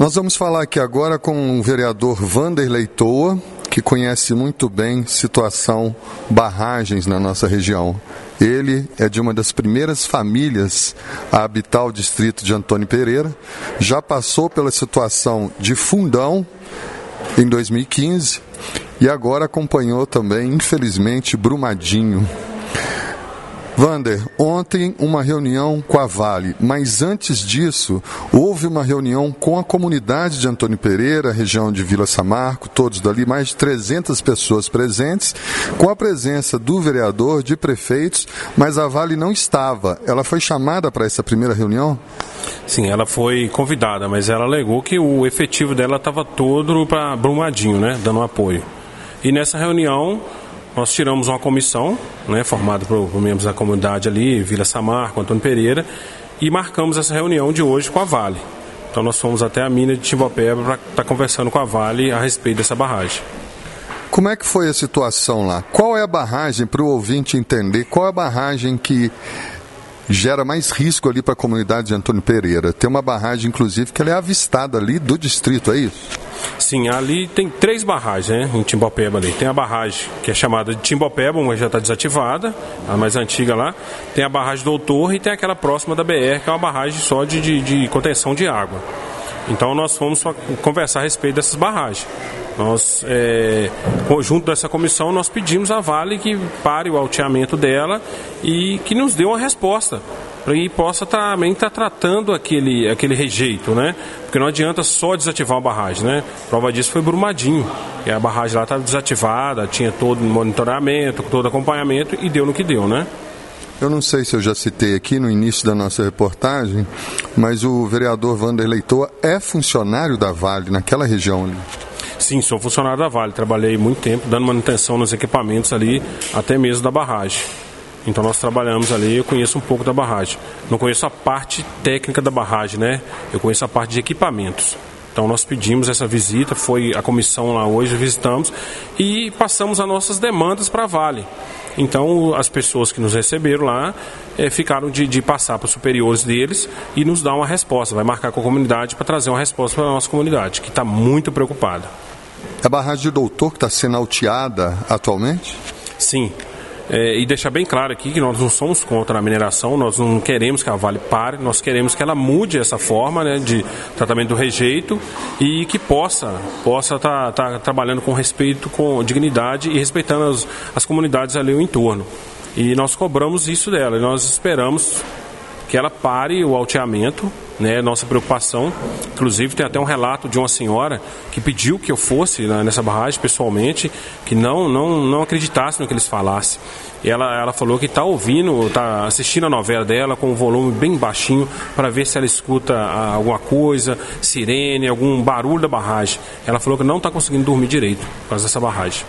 Nós vamos falar aqui agora com o vereador Wanderley Toa, que conhece muito bem situação barragens na nossa região. Ele é de uma das primeiras famílias a habitar o distrito de Antônio Pereira, já passou pela situação de Fundão em 2015 e agora acompanhou também, infelizmente, Brumadinho. Wander, ontem uma reunião com a Vale, mas antes disso houve uma reunião com a comunidade de Antônio Pereira, região de Vila Samarco, todos dali, mais de 300 pessoas presentes, com a presença do vereador, de prefeitos, mas a Vale não estava. Ela foi chamada para essa primeira reunião? Sim, ela foi convidada, mas ela alegou que o efetivo dela estava todo para Brumadinho, né, dando apoio. E nessa reunião nós tiramos uma comissão, né, formada por membros da comunidade ali, Vila Samarco, Antônio Pereira, e marcamos essa reunião de hoje com a Vale. Então nós fomos até a mina de Timbopeba para estar conversando com a Vale a respeito dessa barragem. Como é que foi a situação lá? Qual é a barragem, para o ouvinte entender, qual é a barragem que gera mais risco ali para a comunidade de Antônio Pereira? Tem uma barragem, inclusive, que ela é avistada ali do distrito, é isso? Sim, ali tem 3 barragens, né, em Timbopeba ali. Tem a barragem que é chamada de Timbopeba, mas já está desativada, a mais antiga lá. Tem a barragem Doutor e tem aquela próxima da BR, que é uma barragem só de contenção de água. Então nós fomos conversar a respeito dessas barragens. Nós, junto dessa comissão, nós pedimos à Vale que pare o alteamento dela e que nos dê uma resposta, para que possa também estar tratando aquele rejeito, né? Porque não adianta só desativar a barragem, né? Prova disso foi Brumadinho, e a barragem lá estava desativada, tinha todo o monitoramento, todo acompanhamento, e deu no que deu, né? Eu não sei se eu já citei aqui no início da nossa reportagem, mas o vereador Wanderley Toa é funcionário da Vale naquela região ali. Sim, sou funcionário da Vale, trabalhei muito tempo dando manutenção nos equipamentos ali, até mesmo da barragem. Então nós trabalhamos ali, eu conheço um pouco da barragem. Não conheço a parte técnica da barragem, né? Eu conheço a parte de equipamentos. Então nós pedimos essa visita, foi a comissão lá hoje, visitamos e passamos as nossas demandas para a Vale. Então as pessoas que nos receberam lá ficaram de passar para os superiores deles e nos dar uma resposta. Vai marcar com a comunidade para trazer uma resposta para a nossa comunidade, que está muito preocupada. A barragem de Doutor que está sendo alteada atualmente? Sim. E deixar bem claro aqui que nós não somos contra a mineração, nós não queremos que a Vale pare, nós queremos que ela mude essa forma, né, de tratamento do rejeito e que possa estar trabalhando com respeito, com dignidade e respeitando as comunidades ali ao entorno. E nós cobramos isso dela, e nós esperamos que ela pare o alteamento, né, nossa preocupação. Inclusive tem até um relato de uma senhora que pediu que eu fosse nessa barragem pessoalmente, que não acreditasse no que eles falassem. E ela falou que está ouvindo, está assistindo a novela dela com um volume bem baixinho para ver se ela escuta alguma coisa, sirene, algum barulho da barragem. Ela falou que não está conseguindo dormir direito por causa dessa barragem.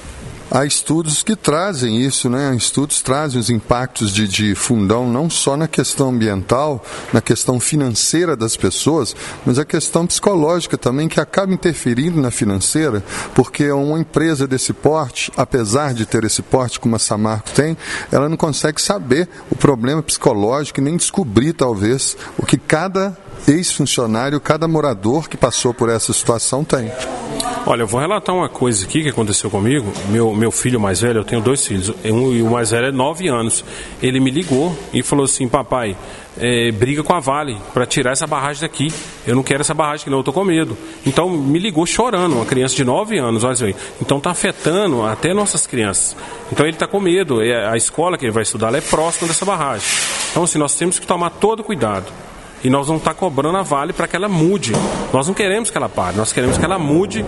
Há estudos que trazem isso, né? Estudos trazem os impactos de Fundão, não só na questão ambiental, na questão financeira das pessoas, mas a questão psicológica também, que acaba interferindo na financeira, porque uma empresa desse porte, apesar de ter esse porte como a Samarco tem, ela não consegue saber o problema psicológico e nem descobrir, talvez, o que cada ex-funcionário, cada morador que passou por essa situação tem. Olha, eu vou relatar uma coisa aqui que aconteceu comigo. Meu filho mais velho, eu tenho 2 filhos, e o mais velho é 9 anos. Ele me ligou e falou assim: papai, briga com a Vale para tirar essa barragem daqui. Eu não quero essa barragem aqui não, eu tô com medo. Então me ligou chorando, uma criança de 9 anos, olha aí. Então está afetando até nossas crianças. Então ele está com medo, a escola que ele vai estudar ela é próxima dessa barragem. Então assim, nós temos que tomar todo cuidado. E nós vamos estar cobrando a Vale para que ela mude. Nós não queremos que ela pare, nós queremos que ela mude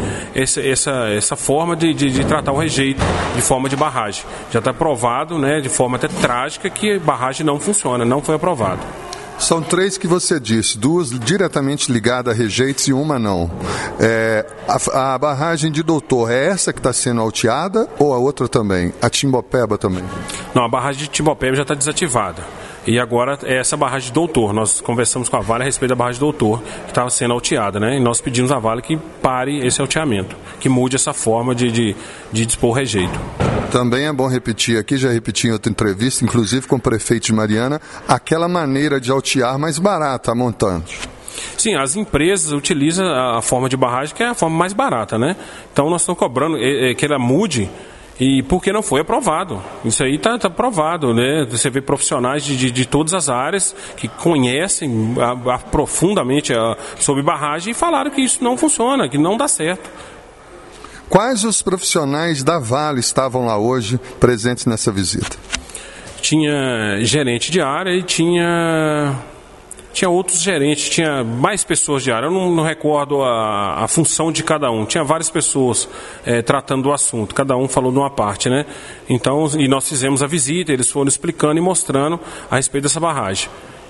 essa forma de tratar o rejeito de forma de barragem. Já está provado, né, de forma até trágica, que a barragem não funciona, não foi aprovado. São 3 que você disse, 2 diretamente ligadas a rejeitos e uma não. A barragem de Doutor, é essa que está sendo alteada ou a outra também? A Timbopeba também? Não, a barragem de Timbopeba já está desativada. E agora é essa barragem de Doutor. Nós conversamos com a Vale a respeito da barragem de Doutor, que estava sendo alteada, né? E nós pedimos à Vale que pare esse alteamento, que mude essa forma de dispor o rejeito. Também é bom repetir aqui, já repeti em outra entrevista, inclusive com o prefeito de Mariana, aquela maneira de altear mais barata a montante. Sim, as empresas utilizam a forma de barragem que é a forma mais barata, né? Então nós estamos cobrando que ela mude, e porque não foi aprovado. Isso aí está aprovado, né? Você vê profissionais de todas as áreas que conhecem profundamente sobre barragem e falaram que isso não funciona, que não dá certo. Quais os profissionais da Vale estavam lá hoje presentes nessa visita? Tinha gerente de área e tinha outros gerentes, tinha mais pessoas de área. Eu não recordo a função de cada um. Tinha várias pessoas tratando do assunto, cada um falou de uma parte, né? Então, e nós fizemos a visita, eles foram explicando e mostrando a respeito dessa barragem.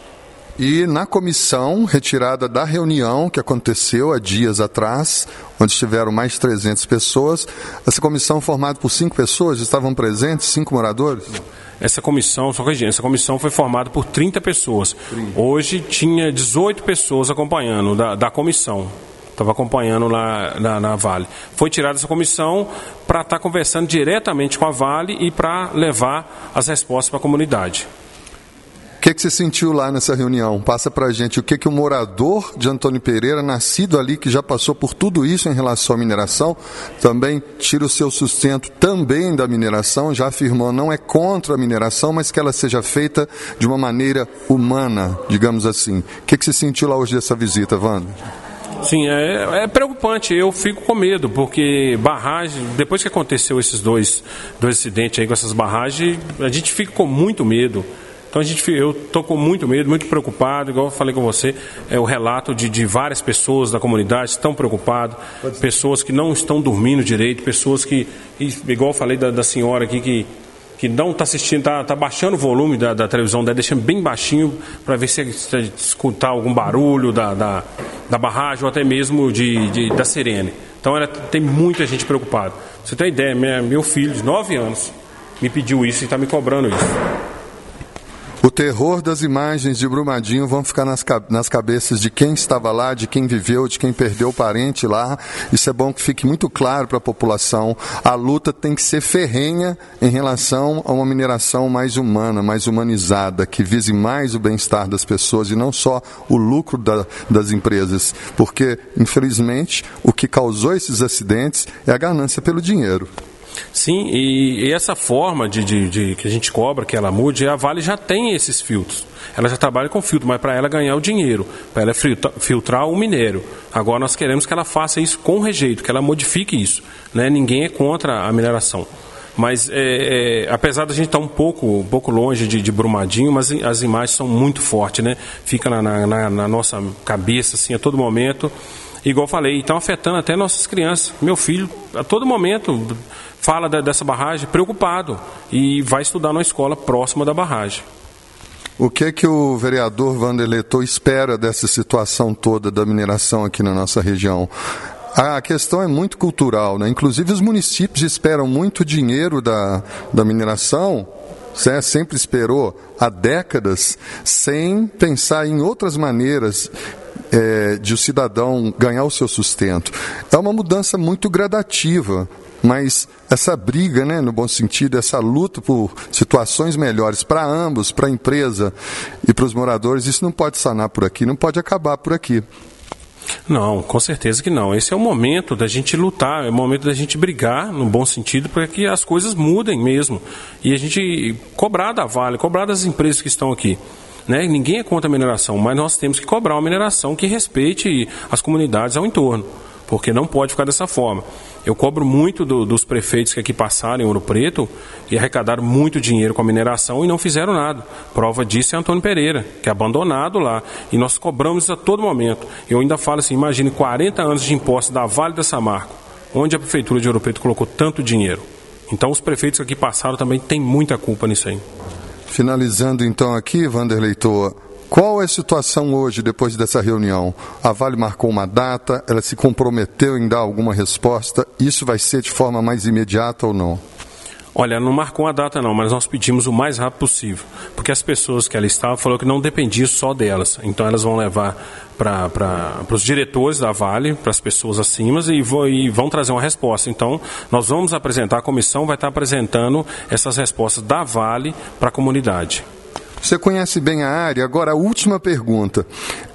E na comissão retirada da reunião que aconteceu há dias atrás, onde estiveram mais de 300 pessoas, essa comissão formada por 5 pessoas, estavam presentes 5 moradores? Essa comissão foi formada por 30 pessoas. 30. Hoje tinha 18 pessoas acompanhando da comissão. Estava acompanhando lá na Vale. Foi tirada essa comissão para estar conversando diretamente com a Vale e para levar as respostas para a comunidade. O que você sentiu lá nessa reunião? Passa para a gente o que o morador de Antônio Pereira, nascido ali, que já passou por tudo isso em relação à mineração, também tira o seu sustento também da mineração, já afirmou, não é contra a mineração, mas que ela seja feita de uma maneira humana, digamos assim. O que você sentiu lá hoje dessa visita, Wander? Sim, é preocupante, eu fico com medo, porque barragem, depois que aconteceu esses dois acidentes aí com essas barragens, a gente fica com muito medo. Então eu estou com muito medo, muito preocupado, igual eu falei com você, o relato de várias pessoas da comunidade estão preocupadas, pessoas que não estão dormindo direito, pessoas que, igual eu falei da senhora aqui, que não está assistindo, está baixando o volume da televisão dela, deixando bem baixinho para ver se escutar algum barulho da barragem ou até mesmo da sirene. Então tem muita gente preocupada. Pra você tem ideia, meu filho de 9 anos me pediu isso e está me cobrando isso. O terror das imagens de Brumadinho vão ficar nas cabeças de quem estava lá, de quem viveu, de quem perdeu o parente lá. Isso é bom que fique muito claro para a população. A luta tem que ser ferrenha em relação a uma mineração mais humana, mais humanizada, que vise mais o bem-estar das pessoas e não só o lucro das empresas. Porque, infelizmente, o que causou esses acidentes é a ganância pelo dinheiro. Sim, e essa forma de que a gente cobra, que ela mude, a Vale já tem esses filtros. Ela já trabalha com filtro, mas para ela ganhar o dinheiro, para ela filtrar o minério. Agora nós queremos que ela faça isso com rejeito, que ela modifique isso. Né? Ninguém é contra a mineração. Mas apesar da gente estar um pouco longe de Brumadinho, mas as imagens são muito fortes, né? Fica na nossa cabeça assim, a todo momento. Igual eu falei, estão afetando até nossas crianças. Meu filho, a todo momento, fala dessa barragem preocupado e vai estudar numa escola próxima da barragem. O que o vereador Wander Leitoa espera dessa situação toda da mineração aqui na nossa região? A questão é muito cultural, né? Inclusive os municípios esperam muito dinheiro da mineração, sempre esperou há décadas, sem pensar em outras maneiras de o cidadão ganhar o seu sustento. É uma mudança muito gradativa, mas essa briga, né, no bom sentido, essa luta por situações melhores para ambos, para a empresa e para os moradores, isso não pode sanar por aqui, não pode acabar por aqui. Não, com certeza que não. Esse é o momento da gente lutar, é o momento da gente brigar, no bom sentido, para que as coisas mudem mesmo. E a gente cobrar da Vale, cobrar das empresas que estão aqui. Né? Ninguém é contra a mineração, mas nós temos que cobrar uma mineração que respeite as comunidades ao entorno, porque não pode ficar dessa forma. Eu cobro muito dos prefeitos que aqui passaram em Ouro Preto e arrecadaram muito dinheiro com a mineração e não fizeram nada. Prova disso é Antônio Pereira, que é abandonado lá. E nós cobramos isso a todo momento. Eu ainda falo assim, imagine 40 anos de impostos da Vale da Samarco, onde a prefeitura de Ouro Preto colocou tanto dinheiro. Então os prefeitos que aqui passaram também têm muita culpa nisso aí. Finalizando então aqui, Wander Leitoa, qual é a situação hoje depois dessa reunião? A Vale marcou uma data, ela se comprometeu em dar alguma resposta, isso vai ser de forma mais imediata ou não? Olha, não marcou uma data não, mas nós pedimos o mais rápido possível, porque as pessoas que ali estavam falaram que não dependia só delas, então elas vão levar para os diretores da Vale, para as pessoas acima e vão trazer uma resposta. Então, nós vamos apresentar, a comissão vai estar apresentando essas respostas da Vale para a comunidade. Você conhece bem a área, agora a última pergunta.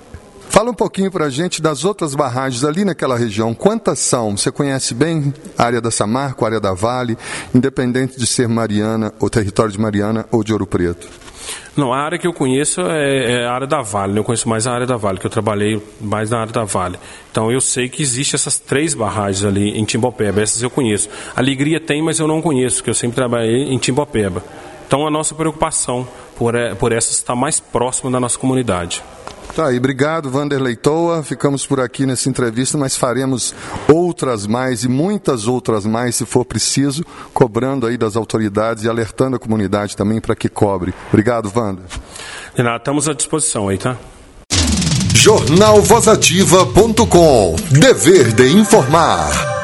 Fala um pouquinho para a gente das outras barragens ali naquela região. Quantas são? Você conhece bem a área da Samarco, a área da Vale, independente de ser Mariana, ou território de Mariana ou de Ouro Preto? Não, a área que eu conheço é a área da Vale, né? Eu conheço mais a área da Vale, que eu trabalhei mais na área da Vale. Então eu sei que existem essas 3 barragens ali em Timbopeba, essas eu conheço. A Alegria tem, mas eu não conheço, porque eu sempre trabalhei em Timbopeba. Então a nossa preocupação por essas está mais próxima da nossa comunidade. Tá aí, obrigado, Vanderlei Toa. Ficamos por aqui nessa entrevista, mas faremos outras mais e muitas outras mais, se for preciso, cobrando aí das autoridades e alertando a comunidade também para que cobre. Obrigado, Wander. De nada, estamos à disposição aí, tá? jornalvozativa.com. Dever de informar.